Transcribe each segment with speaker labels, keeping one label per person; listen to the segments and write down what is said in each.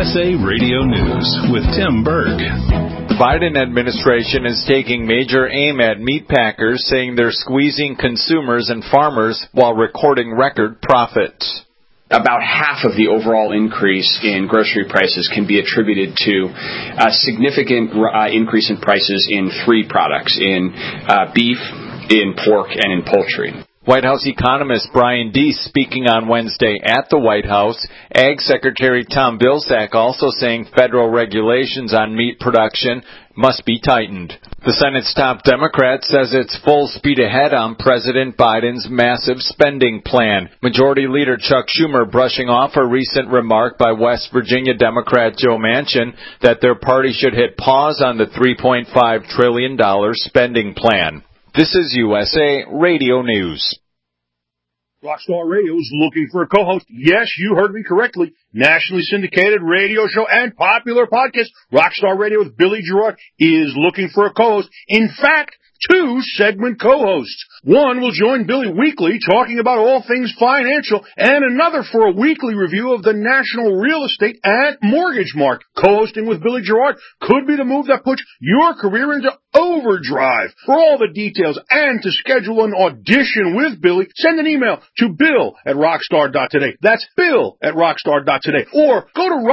Speaker 1: USA Radio News with Tim Berg.
Speaker 2: The Biden administration is taking major aim at meat packers, saying they're squeezing consumers and farmers while recording record profits.
Speaker 3: About half of the overall increase in grocery prices can be attributed to a significant increase in prices in three products, in beef, in pork, and in poultry.
Speaker 2: White House economist Brian Deese speaking on Wednesday at the White House. Ag Secretary Tom Vilsack also saying federal regulations on meat production must be tightened. The Senate's top Democrat says it's full speed ahead on President Biden's massive spending plan. Majority Leader Chuck Schumer brushing off a recent remark by West Virginia Democrat Joe Manchin that their party should hit pause on the $3.5 trillion spending plan. This is USA Radio News.
Speaker 4: Rockstar Radio is looking for a co-host. Yes, you heard me correctly. Nationally syndicated radio show and popular podcast. Rockstar Radio with Billy Gerard is looking for a co-host. In fact, 2 segment co-hosts. One will join Billy weekly talking about all things financial, and another for a weekly review of the national real estate and mortgage market. Co-hosting with Billy Gerard could be the move that puts your career into overdrive. For all the details and to schedule an audition with Billy, send an email to bill@rockstar.today. That's bill@rockstar.today. Or go to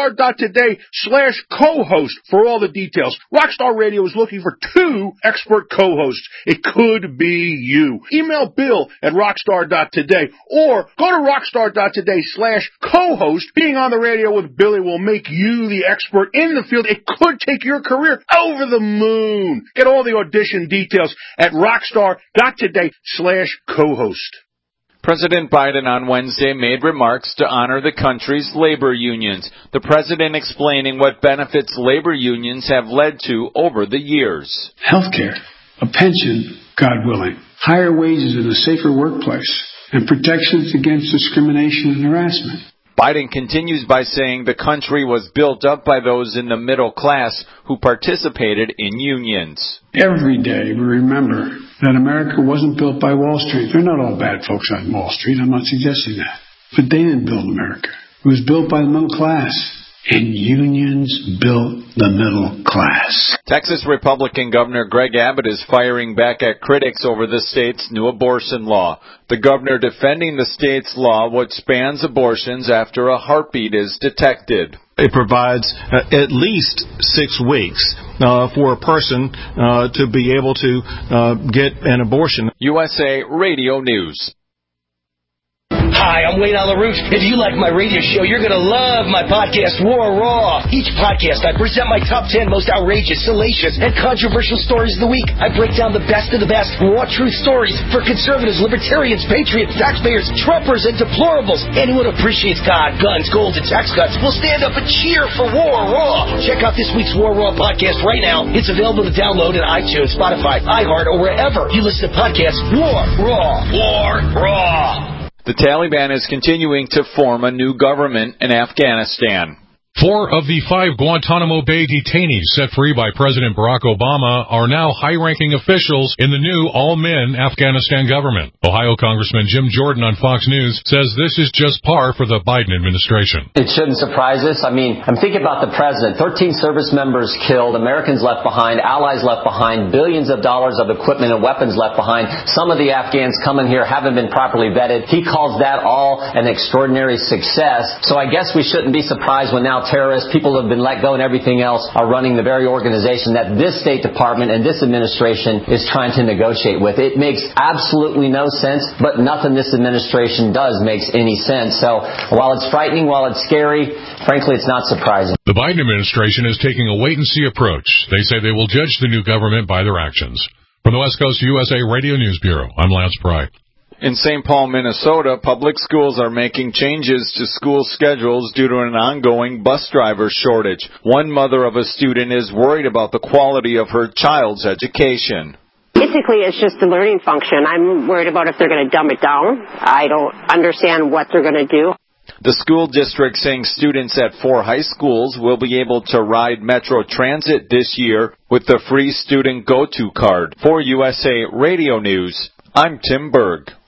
Speaker 4: rockstar.today/co-host for all the details. Rockstar Radio is looking for 2 expert co-hosts. It could be you. Email bill@rockstar.today or go to rockstar.today/co-host. Being on the radio with Billy will make you the expert in the field. It could take your career over the moon. Get all the audition details at rockstar.today/co-host.
Speaker 2: President Biden on Wednesday made remarks to honor the country's labor unions. The president explaining what benefits labor unions have led to over the years.
Speaker 5: Healthcare, a pension, God willing, higher wages in a safer workplace, and protections against discrimination and harassment.
Speaker 2: Biden continues by saying the country was built up by those in the middle class who participated in unions.
Speaker 5: Every day we remember that America wasn't built by Wall Street. They're not all bad folks on Wall Street. I'm not suggesting that. But they didn't build America. It was built by the middle class. And unions built the middle class.
Speaker 2: Texas Republican Governor Greg Abbott is firing back at critics over the state's new abortion law. The governor defending the state's law, which bans abortions after a heartbeat is detected.
Speaker 6: It provides at least 6 weeks for a person to be able to get an abortion.
Speaker 2: USA Radio News.
Speaker 7: Hi, I'm Wayne Alaroot. If you like my radio show, you're going to love my podcast, War Raw. Each podcast, I present my top 10 most outrageous, salacious, and controversial stories of the week. I break down the best of the best raw truth stories for conservatives, libertarians, patriots, taxpayers, Trumpers, and deplorables. Anyone who appreciates God, guns, gold, and tax cuts will stand up and cheer for War Raw. Check out this week's War Raw podcast right now. It's available to download in iTunes, Spotify, iHeart, or wherever you listen to podcasts. War Raw. War Raw.
Speaker 2: The Taliban is continuing to form a new government in Afghanistan.
Speaker 8: 4 of the 5 Guantanamo Bay detainees set free by President Barack Obama are now high-ranking officials in the new all-men Afghanistan government. Ohio Congressman Jim Jordan on Fox News says this is just par for the Biden administration.
Speaker 9: It shouldn't surprise us. I mean, I'm thinking about the president. 13 service members killed, Americans left behind, allies left behind, billions of dollars of equipment and weapons left behind. Some of the Afghans coming here haven't been properly vetted. He calls that all an extraordinary success. So I guess we shouldn't be surprised when now terrorists, people who have been let go and everything else are running the very organization that this State Department and this administration is trying to negotiate with. It makes absolutely no sense, but nothing this administration does makes any sense. So while it's frightening, while it's scary, frankly, it's not surprising.
Speaker 8: The Biden administration is taking a wait-and-see approach. They say they will judge the new government by their actions. From the West Coast USA Radio News Bureau, I'm Lance Pry.
Speaker 2: In St. Paul, Minnesota, public schools are making changes to school schedules due to an ongoing bus driver shortage. One mother of a student is worried about the quality of her child's education.
Speaker 10: Basically, it's just the learning function. I'm worried about if they're going to dumb it down. I don't understand what they're going to do.
Speaker 2: The school district saying students at 4 high schools will be able to ride Metro Transit this year with the free student go-to card. For USA Radio News, I'm Tim Berg.